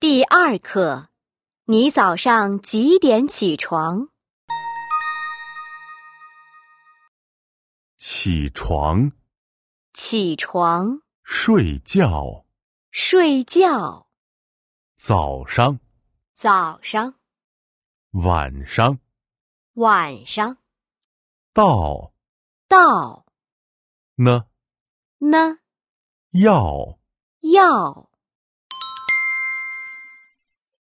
第2课，你早上几点起床？ 起床， 起床， 睡觉， 睡觉， 早上， 早上， 晚上， 晚上， 到， 到， 呢， 呢， 要。 要。